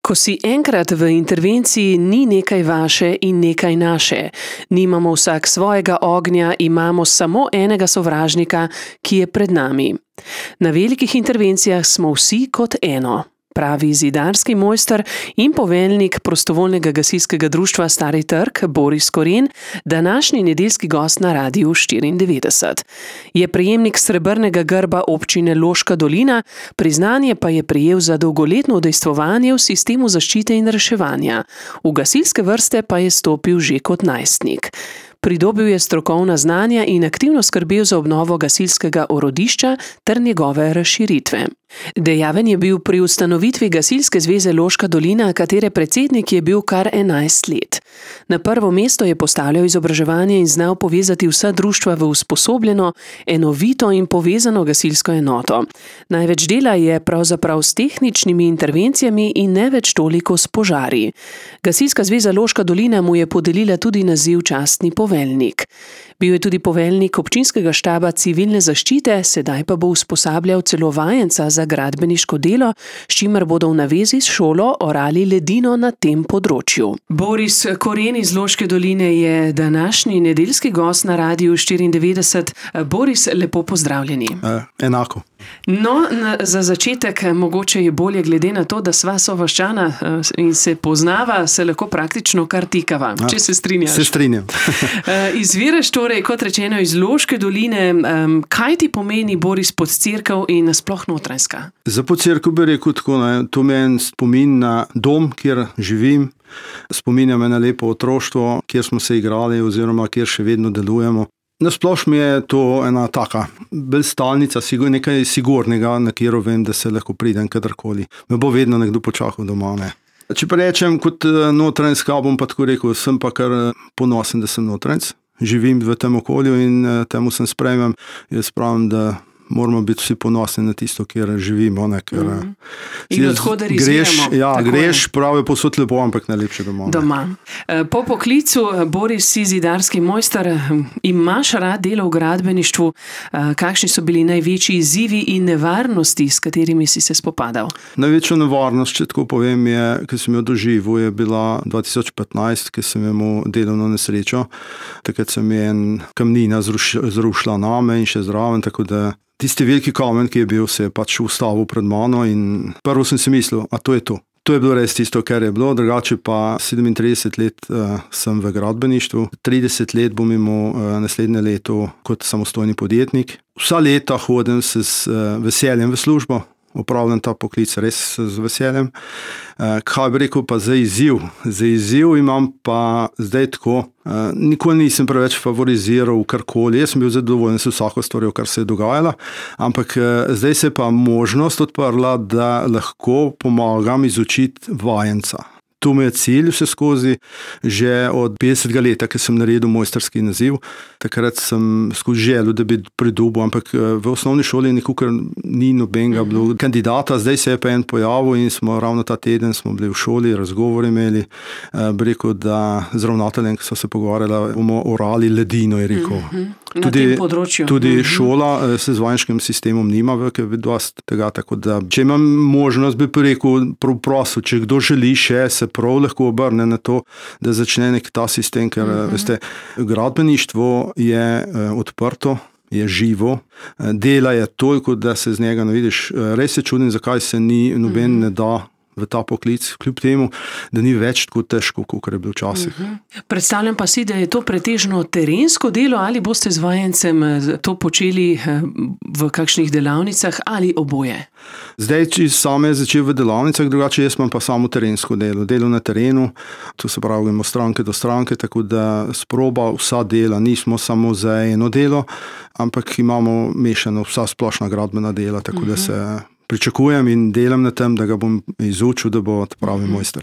Ko si enkrat v intervenciji, ni nekaj vaše in nekaj naše. Nimamo vsak svojega ognja, imamo samo enega sovražnika, ki je pred nami. Na velikih intervencijah smo vsi kot eno, pravi zidarski mojster in poveljnik prostovoljnega gasilskega društva Stari Trg Boris Koren, današnji nedeljski gost na Radiu 94. Je prejemnik srebrnega grba občine Loška dolina, priznanje pa je prejel za dolgoletno udejstvovanje v sistemu zaščite in reševanja. V gasilske vrste pa je stopil že kot najstnik. Pridobil je strokovna znanja in aktivno skrbel za obnovo gasilskega orodišča ter njegove razširitve. Dejaven je bil pri ustanovitvi Gasilske zveze Loška dolina, katere predsednik je bil kar 11 let. Na prvo mesto je postavljal izobraževanje in znal povezati vsa društva v usposobljeno, enovito in povezano gasilsko enoto. Največ dela je pravzaprav s tehničnimi intervencijami in ne več toliko s požari. Gasilska zveza Loška dolina mu je podelila tudi naziv častni poveljnik. Bil je tudi poveljnik občinskega štaba civilne zaščite, sedaj pa bo usposabljal celo vajenca za gradbeniško delo, s čimer bodo v navezi s šolo orali ledino na tem področju. Boris Koren iz Loške doline je današnji nedeljski gost na Radiu 94. Boris, lepo pozdravljeni. Enako. No, za začetek mogoče je bolje glede na to, da sva sovaščana in se poznava, se lahko praktično kar tikava, če se strinjaš. Se strinjam. Izviraš torej, kot rečeno, iz Loške doline. Kaj ti pomeni, Boris, Podcerkev in sploh Notranjska? Za Podcerkev bi rekel tako, to me en spomin na dom, kjer živim, spominja me na lepo otroštvo, kjer smo se igrali oziroma kjer še vedno delujemo. Nasploh mi je to ena taka bolj stalnica, nekaj sigurnega, na katero vem, da se lahko pridem kadarkoli. Me bo vedno nekdo počakal doma, ne. Če pa rečem kot Notranjska, bom pa tako rekel, sem pa kar ponosen, da sem Notranjec. Živim v tem okolju in temu sem sprejmem. Jaz pravim, da moramo biti vsi ponosni na tisto, kjer živimo. Ker, in odhoder izviramo. Greš, prav je posod lepo, ampak najlepše doma. Po poklicu, Boris, si zidarski mojster, imaš rad delo v gradbeništvu. Kakšni so bili največji izzivi in nevarnosti, s katerimi si se spopadal? Največja nevarnost, če tako povem, ki sem jo doživel, je bila 2015, ki sem imel delovno nesrečo. Takrat se mi je en kamnina zrušila name in še zraven, tako da tisti veliki kamen, ki je bil, se je pač ustavil pred mano in prvo sem si mislil, a to je to. To je bilo res tisto, kar je bilo, drugače pa 37 let sem v gradbeništvu, 30 let bom imel naslednje leto kot samostojni podjetnik. Vsa leta hodim se z veseljem v službo, opravljam ta poklic res z veseljem. Kaj bi rekel pa za izziv? Za izziv imam pa zdaj tako, nikoli nisem preveč favoriziral karkoli, jaz sem bil zadovoljen s vsako stvarjo, kar se je dogajala, ampak zdaj se je pa možnost odprla, da lahko pomagam izučiti vajenca. To mi je cilj vse skozi, že od 50. leta, ki sem naredil mojsterski naziv. Takrat sem skozi želel, da bi pridobil, ampak v osnovni šoli nikakor ni nobenega bilo kandidata. Zdaj se je pa en pojavil in smo ravno ta teden smo bili v šoli, razgovor imeli. Bi rekel, da z ravnateljem, ki so se pogovarjali, bomo orali ledino, je rekel. Na tem področju. Tudi šola se z vajenskim sistemom nima dosti tega, tako da če imam možnost, bi rekel, prosil, če kdo želi še, se prav lahko obrne na to, da začne nek ta sistem, ker veste, gradbeništvo je odprto, je živo, dela je toliko, da se z njega ne vidiš. Res se čudim, zakaj se noben ne da v ta poklic, kljub temu, da ni več tako težko, kot je bilo včasih. Predstavljam pa si, da je to pretežno terensko delo, ali boste z vajencem to počeli v kakšnih delavnicah ali oboje? Zdaj, če sam je začel v delavnicah, drugače jaz imam pa samo terensko delo. Delo na terenu, to se pravi, imamo stranke do stranke, tako da sproba vsa dela, nismo samo za eno delo, ampak imamo mešano vsa splošna gradbena dela, tako da se pričakujem in delam na tem, da ga bom izučil, da bo pravi mojster.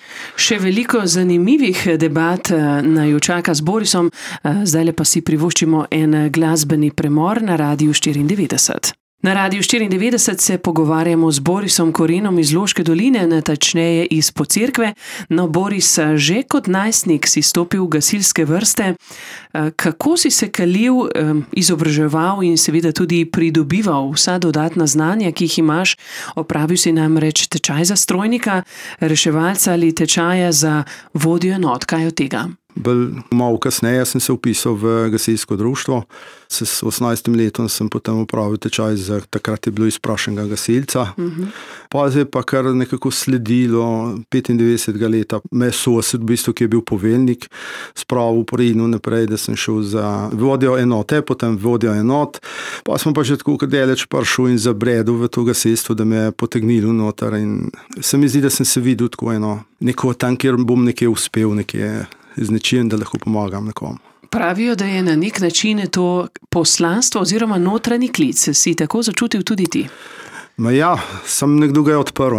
Še veliko zanimivih debat naju čaka z Borisom, zdaj pa si privoščimo en glasbeni premor na Radiu 94. Na Radiu 94 se pogovarjamo z Borisom Korenom iz Loške doline, natančneje iz Pocerkve. No, Boris, že kot najstnik si stopil v gasilske vrste. Kako si se kalil, izobraževal in seveda tudi pridobival vsa dodatna znanja, ki jih imaš? Opravil si namreč tečaj za strojnika, reševalca ali tečaja za vodjo enot. Kaj od tega? Malo kasneje sem se vpisal v gasilsko društvo. S 18 letom sem potem opravil tečaj za takrat je bilo izprašenega gasilca. Pa je pa kar nekako sledilo 95. leta. Me sosed, v bistvu, ki je bil poveljnik, spravil poredno naprej, da sem šel za vodjo enote, potem vodjo enot. Pa smo pa že tako kar daleč prišel in zabredel v to gasilstvo, da me je potegnilo noter. In se mi zdi, da sem se videl tako neko tam, kjer bom nekje uspel, nekje z nečim, da lahko pomagam nekomu. Pravijo, da je na nek način to poslanstvo oziroma notranji klic. Si tako začutil tudi ti? Ja, sem nekdo ga je odprl.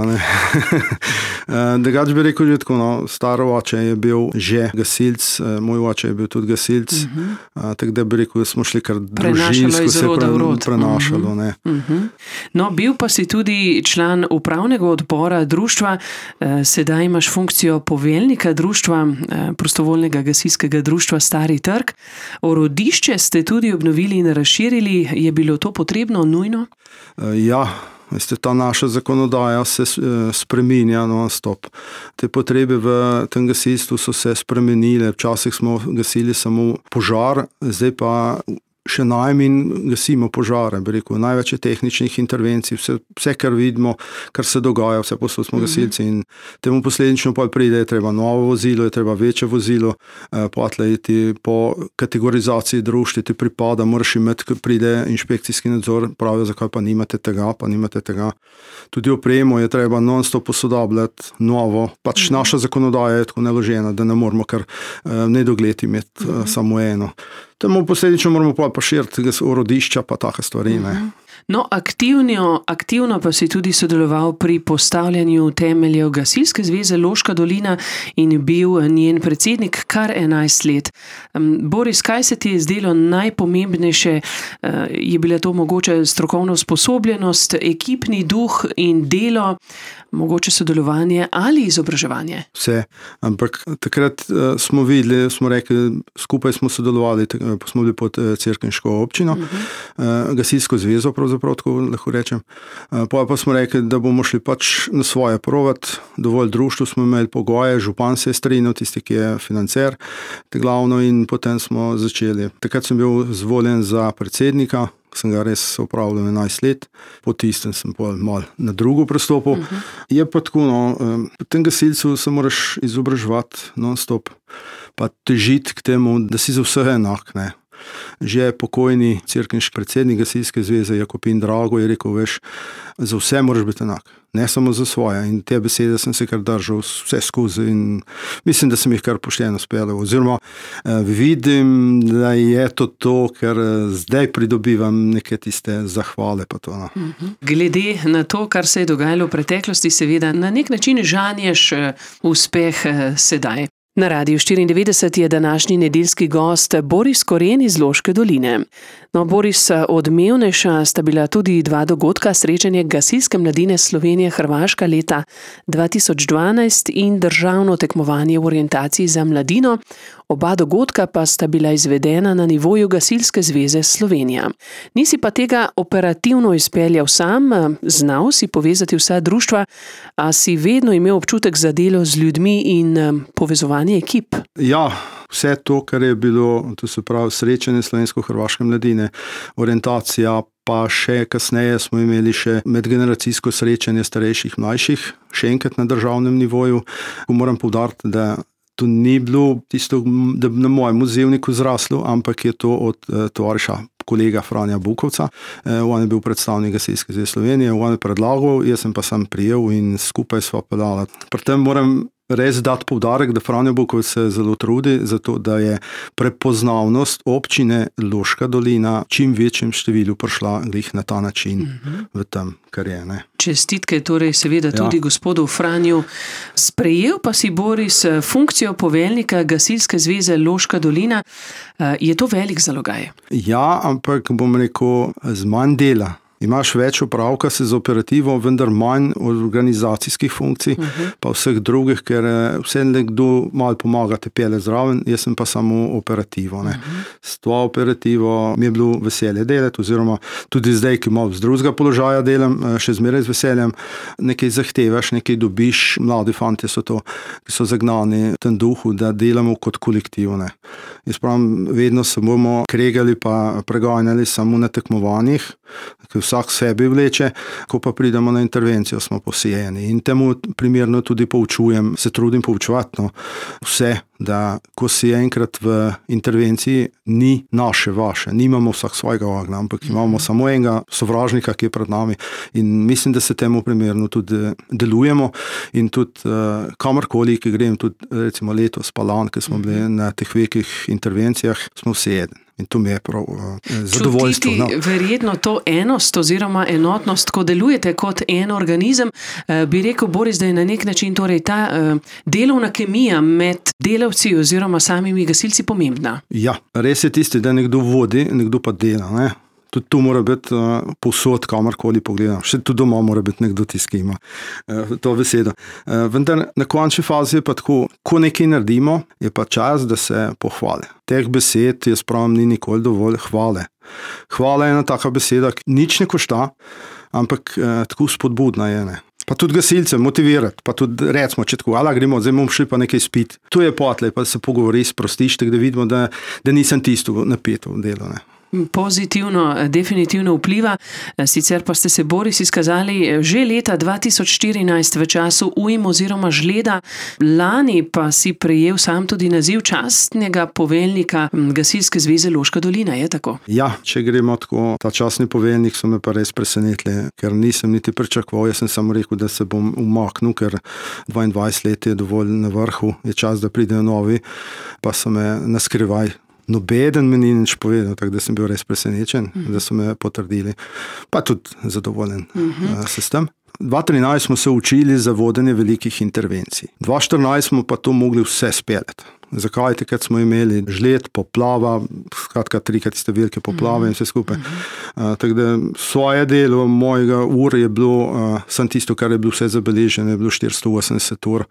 Drugače bi rekel že tako, star oče je bil že gasilc, moj oče je bil tudi gasilc, tako da bi rekel, da smo šli kar družinsko se prenašalo. No, bil pa si tudi član upravnega odbora društva, sedaj imaš funkcijo poveljnika društva, prostovoljnega gasilskega društva Stari Trg. Orodišče ste tudi obnovili in razširili, je bilo to potrebno, nujno? Ja. Ta naša zakonodaja se spreminja non-stop. Te potrebe v tem gasilstvu so se spremenile. Včasih smo gasili samo požar, zdaj pa še najmanj gasimo požare. Bi rekel, največ je tehničnih intervencij, vse kar vidimo, kar se dogaja, vse posod smo gasilci in temu posledično pa pride, je treba novo vozilo, je treba večje vozilo, po kategorizaciji društva ti pripada, moraš imeti, ko pride inšpekcijski nadzor, pravijo, zakaj pa nimate tega. Tudi opremo je treba non-stop posodabljati, novo. Pač naša zakonodaja je tako naložena, da ne moramo kar nedogled imeti samo eno. Temu posledično moramo pa širiti orodišča pa take stvari. No, aktivno pa si tudi sodeloval pri postavljanju temeljev Gasilske zveze Loška dolina in bil njen predsednik kar 11 let. Boris, kaj se ti je zdelo najpomembnejše? Je bila to mogoče strokovna usposobljenost, ekipni duh in delo, mogoče sodelovanje ali izobraževanje? Vse, ampak takrat smo videli, smo rekli, skupaj smo sodelovali, smo bili pod cerkniško občino, Gasilsko zvezo, pravzaprav tako lahko rečem. Pa smo rekli, da bomo šli pač na svoje provat, dovolj društvu smo imeli pogoje, župan se je strinjal, tisti, ki je financer, te glavno, in potem smo začeli. Takrat sem bil zvoljen za predsednika, sem ga res opravljal 11 let, po tistem sem malo na drugo prestopil. Je pa tako, po tem gasilcu se moraš izobraževati non-stop, pa težiti k temu, da si za vse enak, ne. Že pokojni cerkniški predsednik Gasilske zveze Jakopin Drago je rekel, veš, za vse moraš biti enak, ne samo za svoje. In te besede sem se kar držal vse skozi in mislim, da sem jih kar pošteno speljal. Oziroma vidim, da je to, ker zdaj pridobivam neke tiste zahvale pa to. Glede na to, kar se je dogajalo v preteklosti, seveda na nek način žanješ uspeh sedaj. Na Radiu 94 je današnji nedeljski gost Boris Koren iz Loške doline. No, Boris, odmevnejša sta bila tudi dva dogodka, srečanje gasilske mladine Slovenije-Hrvaška leta 2012 in državno tekmovanje v orientaciji za mladino. Oba dogodka pa sta bila izvedena na nivoju Gasilske zveze Slovenija. Nisi pa tega operativno izpeljal sam, znal si povezati vsa društva, a si vedno imel občutek za delo z ljudmi in povezovanje ekip. Ja, vse to, kar je bilo, to se pravi srečanje slovensko-hrvaške mladine, orientacija, pa še kasneje smo imeli še medgeneracijsko srečanje starejših, mlajših, še enkrat na državnem nivoju. Moram poudariti, da to ni bilo tisto, da bi na mojem odzivniku zraslo, ampak je to od tovariša kolega Franja Bukovca. On je bil predstavnik Gasilske zveze Slovenije, on je predlagal, jaz sem pa sam prijel in skupaj sva peljala. Pri tem moram res dati poudarek, da Franja Bukovec se zelo trudi za to, da je prepoznavnost občine Loška dolina čim večjem številu prišla glih na ta način v tem, kar je. Čestitke torej seveda tudi gospodu Franju. Sprejel pa si, Boris, funkcijo poveljnika Gasilske zveze Loška dolina. Je to velik zalogaj? Ja, ampak bom rekel, z manj dela Imaš več opravka se z operativo, vendar manj organizacijskih funkcij, pa vseh drugih, ker vse nekdo malo pomaga te pele zraven, jaz sem pa samo operativo. S to operativo mi je bilo veselje delati, oziroma tudi zdaj, ki malo z drugega položaja delam, še zmeraj z veseljem, nekaj zahtevaš, nekaj dobiš, mladi fantje so to, ki so zagnani v tem duhu, da delamo kot kolektiv. Jaz pravim, vedno se bomo kregali pa preganjali samo na tekmovanjih, ki vsak sebi vleče, ko pa pridemo na intervencijo, smo posijeni. In temu primerno tudi poučujem, se trudim poučevati vse, da ko si enkrat v intervenciji, ni naše, vaše, nimamo vsak svojega ognja, ampak imamo samo enega sovražnika, ki je pred nami, in mislim, da se temu primerno tudi delujemo in tudi kamorkoli, ki grem, tudi recimo letos Palan, ki smo bili na teh velikih intervencijah, smo vsi eden. In to mi je prav zadovoljstvo. Čutiti verjetno to enost oziroma enotnost, ko delujete kot en organizem, bi rekel, Boris, da je na nek način torej ta delovna kemija med delavci oziroma samimi gasilci pomembna. Ja, res je tisti, da nekdo vodi, nekdo pa dela, ne? Tudi tu mora biti povsod, kamorkoli pogledam. Še tudi doma mora biti nekdo tisti, ki ima to besedo. Vendar na končni fazi je pa tako, ko nekaj naredimo, je pa čas, da se pohvali. Teh besed, jaz pravim, ni nikoli dovolj hvale. Hvala je ena taka beseda, ki nič ne košta, ampak tako spodbudna je, ne. Pa tudi gasilce motivirati, pa tudi recimo, če tako, gremo, zdaj bomo šli pa nekaj spiti. Tu je potlej, pa se pogovori, sprostiš, tako da vidimo, da nisem tisto napeto delo, ne. Pozitivno, definitivno vpliva. Sicer pa ste se, Boris, izkazali že leta 2014 v času ujm oziroma žleda. Lani pa si prejel sam tudi naziv častnega poveljnika Gasilske zveze Loška dolina, je tako? Ja, če gremo tako, ta častni poveljnik so me pa res presenetili, ker nisem niti pričakoval, jaz sem samo rekel, da se bom umaknil, ker 22 let je dovolj na vrhu, je čas, da pridejo novi, pa so me naskrivaj. Nobeden mi ni nič povedal, tako da sem bil res presenečen, da so me potrdili. Pa tudi zadovoljen s tem. 2013 smo se učili za vodenje velikih intervencij. 2014 smo pa to mogli vse speljati. Zakaj? Takrat smo imeli žled, poplava, skratka 3-krat tiste velike poplave in vse skupaj. Tako da svoje delo mojega ur je bilo, sem tisto, kar je bilo vse zabeleženo, je bilo 480 ur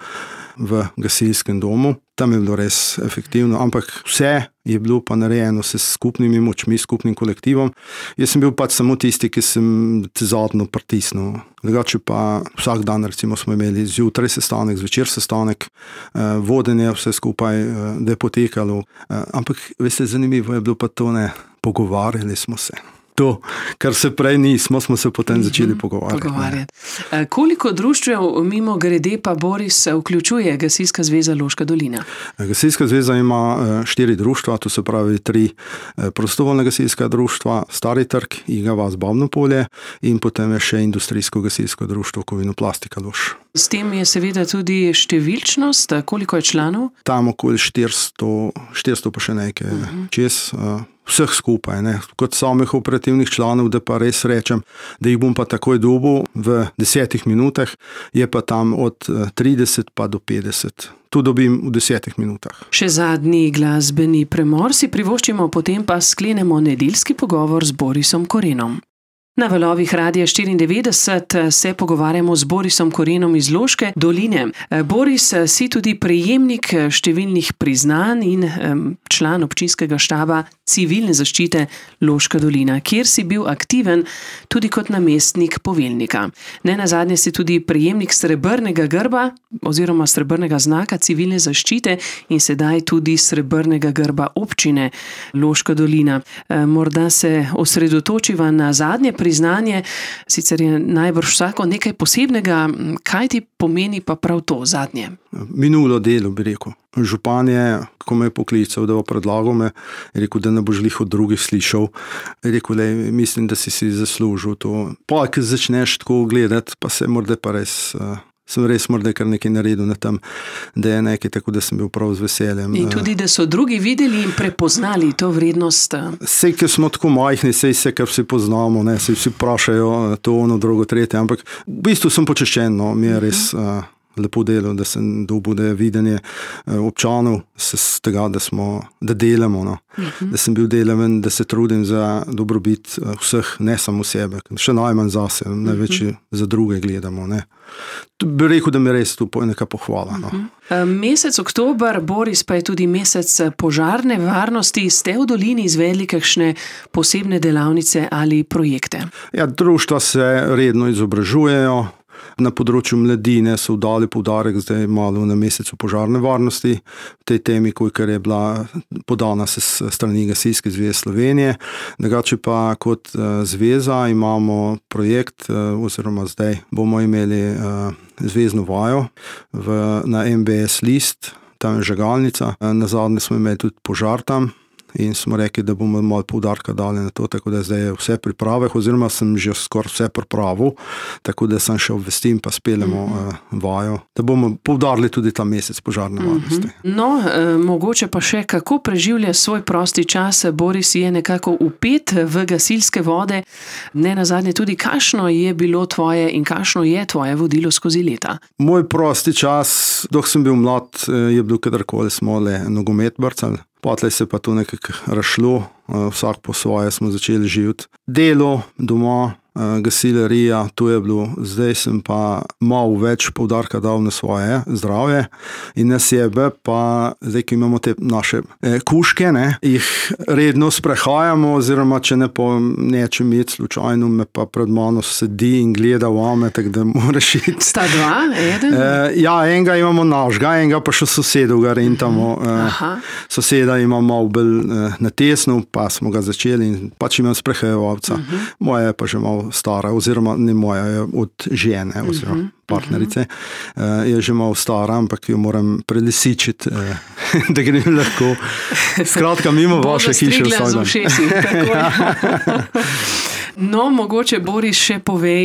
v gasilskem domu. Tam je bilo res efektivno, ampak vse je bilo pa narejeno s skupnimi močmi, skupnim kolektivom. Jaz sem bil pač samo tisti, ki sem zadnjo pritisnil. Drugače pa vsak dan recimo smo imeli zjutraj sestanek, zvečer sestanek, vodenje vse skupaj, da je potekalo. Ampak veste, zanimivo je bilo pa to, ne, pogovarjali smo se. To, kar se prej nismo, smo se potem začeli pogovarjati. Koliko društvev mimo grede pa, Boris, vključuje Gasilska zveza Loška dolina? Gasilska zveza ima 4 društva, to se pravi 3 prostovoljna gasilska društva, Stari trg, Iga vas, Babno polje in potem je še industrijsko gasilsko društvo Kovinoplastika Loš. S tem je seveda tudi številčnost, koliko je članov? Tam okoli 400 pa še nekaj čez. Vseh skupaj, ne, kot samih operativnih članov, da pa res rečem, da jih bom pa takoj dobil v 10 minutah, je pa tam od 30 pa do 50. Tu dobim v 10 minutah. Še zadnji glasbeni premor si privoščimo, potem pa sklenemo nedeljski pogovor z Borisom Korenom. Na valovih Radia 94 se pogovarjamo z Borisom Korenom iz Loške doline. Boris, si tudi prejemnik številnih priznanj in član občinskega štaba civilne zaščite Loška dolina, kjer si bil aktiven tudi kot namestnik poveljnika. Nenazadnje si tudi prejemnik srebrnega grba oziroma srebrnega znaka civilne zaščite in sedaj tudi srebrnega grba občine Loška dolina. Morda se osredotočiva na zadnje priznanje, sicer je najbrž vsako nekaj posebnega, kaj ti pomeni pa prav to zadnje? Minulo delo, bi rekel. Župan je, ko me je poklical, da predlagal me, je rekel, da ne boš glih od drugih slišal. Je rekel, mislim, da si zaslužil to. Pa, ko začneš tako gledati, pa se morda pa res... Sem res morda kar nekaj naredil na tem, da je nekaj, tako da sem bil prav z veseljem. In tudi, da so drugi videli in prepoznali to vrednost. Sej, ker smo tako majhni, sej se, kar vsi poznamo, ne, sej vsi vprašajo to, ono, drugo, tretje, ampak v bistvu sem počaščen, no, mi je res lepo delal, da sem dobil, da je videnje občanov z tega, da delamo, no. Da sem bil delaven, da se trudim za dobrobit vseh, ne samo sebe, še najmanj zase, največ za druge gledamo, ne. Bi rekel, da mi res tu neka pohvala, no. Mesec oktober, Boris, pa je tudi mesec požarne varnosti. Ste v dolini izvedli kakšne posebne delavnice ali projekte? Ja, društva se redno izobražujejo. Na področju mladine so dali poudarek zdaj malo na mesecu požarne varnosti, tej temi, kar je bila podana se strani Gasilske zveze Slovenije. Drugače pa kot zveza imamo projekt, oziroma zdaj bomo imeli zvezno vajo na MBS list, tam je žagalnica. Nazadnje smo imeli tudi požar tam. In smo rekli, da bomo malo poudarka dali na to, tako da zdaj je vse priprave, oziroma sem že skoraj vse pripravil, tako da sem še obvestim, pa speljemo vajo, da bomo poudarili tudi ta mesec požarne varnosti. No, mogoče pa še, kako preživlja svoj prosti čas. Boris je nekako vpet v gasilske vode. Ne nazadnje tudi, kakšno je bilo tvoje in kakšno je tvoje vodilo skozi leta? Moj prosti čas, dok sem bil mlad, je bil kadarkoli smo le nogomet brcali. Potlej se pa to nekako razšlo, vsak po svoje smo začeli živeti. Delo doma, gasilerija, to je bilo. Zdaj sem pa malo več poudarka dal na svoje zdravje in na sebe, pa zdaj, ki imamo te naše kužke, ne, jih redno sprehajamo, oziroma če ne po nečem iti slučajno, me pa pred mano sedi in gleda vame, tako da moraš iti. Sta dva, eden? Ja, enega imamo našega, enega pa še sosedu ga rentamo. Soseda ima malo bolj na tesno, pa smo ga začeli in pač imam sprehajevalca. Moja je pa že malo stara, oziroma ne moja, je od žene, oziroma partnerice. Je že malo stara, ampak jo moram prelisičiti, da grem lahko. Skratka, mimo vaše hiše vsak dan. No, mogoče, Boris, še povej,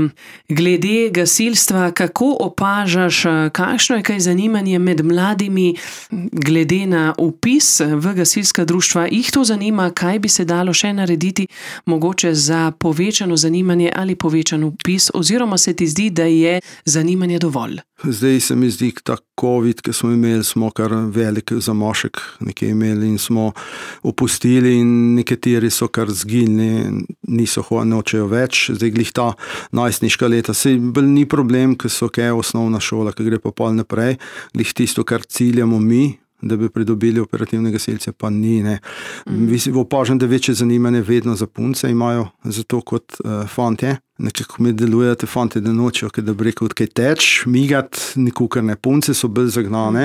glede gasilstva, kako opažaš, kakšno je kaj zanimanje med mladimi, glede na vpis v gasilska društva? Jih to zanima, kaj bi se dalo še narediti, mogoče za povečano zanimanje ali povečan vpis, oziroma se ti zdi, da je zanimanje dovolj? Zdaj se mi zdi, ta COVID, ki smo imeli, smo kar velik zamašek nekje imeli in smo opustili in nekateri so kar zginili, nočejo več. Zdaj glih ta najstniška leta, sej ni problem, ki so kaj osnovna šola, ki gre pa pol naprej, glih tisto, kar ciljamo mi, da bi pridobili operativne gasilce, pa ni, ne. Opažam, da večje zanimanje vedno za punce imajo, zato kot fantje. Nekako mi delujete fantje, da nočejo, da bi rekel, kaj teč, migat, nikukar ne. Punce so bolj zagnane.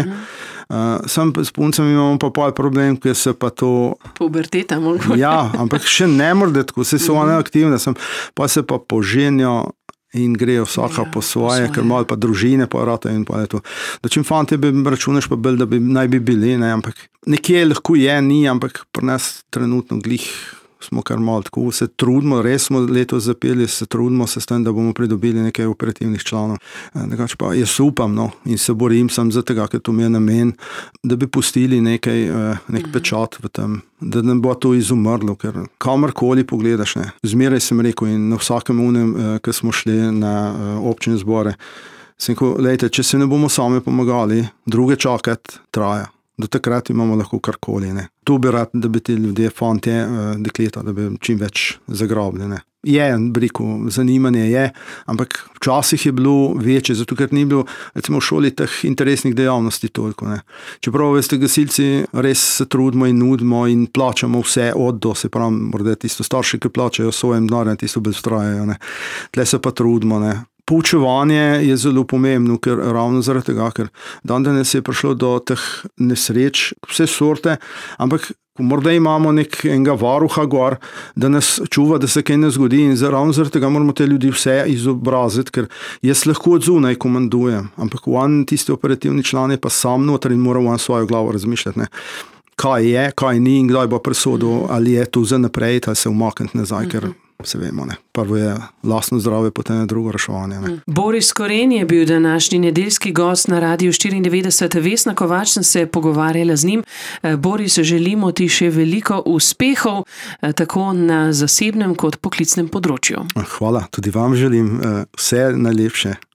Sam s puncami imamo pa pol problem, ker se pa to... Puberteta mogoče. Ja, ampak še ne morde tako, se so one aktivne, pa se pa poženijo in grejo vsaka po svoje, ker malo pa družine pa rata in pa je to. Da čim fante bi računaš pa bolj, da naj bi bili, ne, ampak nekje lahko je, ni, ampak pri nas trenutno glih smo kar malo tako, se trudimo, res smo letos zapeli, se trudimo se s tem, da bomo pridobili nekaj operativnih članov. Nekaj pa jaz upam, no, in se borim sam za tega, ker to mi je namen, da bi pustili nek pečat v tem, da ne bo to izumrlo, ker kamorkoli pogledaš, ne. Zmeraj sem rekel in na vsakem unem, ki smo šli na občine zbore, sem rekel, lejte, če se ne bomo sami pomagali, druge čakati traja. Do takrat imamo lahko karkoli, ne. Tu bi rad, da bi ti ljudje, fantje, dekleta, da bi čim več zagrabili, ne. Je, rekel, zanimanje je, ampak včasih je bilo večje, zato ker ni bilo, recimo v šoli teh interesnih dejavnosti toliko, ne. Čeprav, veste, gasilci res se trudimo in nudimo in plačamo vse od do, se pravi, morda tisto starši, ki plačajo svojim denarjem, tisto bolj vztrajajo, ne. Tle se pa trudimo, ne. Poučevanje je zelo pomembno, ker ravno zaradi tega, ker danes je prišlo do teh nesreč, vse sorte, ampak morda imamo enega varuha gor, da nas čuva, da se kaj ne zgodi in ravno zaradi tega moramo te ljudi vse izobraziti, ker jaz lahko od zunaj komandujem, ampak tisti operativni član je pa sam noter in mora svojo glavo razmišljati, ne. Kaj je, kaj ni in kdaj bo presodil, ali je to za naprej, ali se umakniti nazaj, ker se vemo, ne. Prvo je lastno zdravje, potem je drugo reševanje, ne. Boris Koren je bil današnji nedeljski gost na Radiu 94. Vesna Kovač sem se pogovarjala z njim. Boris, želimo ti še veliko uspehov, tako na zasebnem kot poklicnem področju. Hvala, tudi vam želim vse najlepše.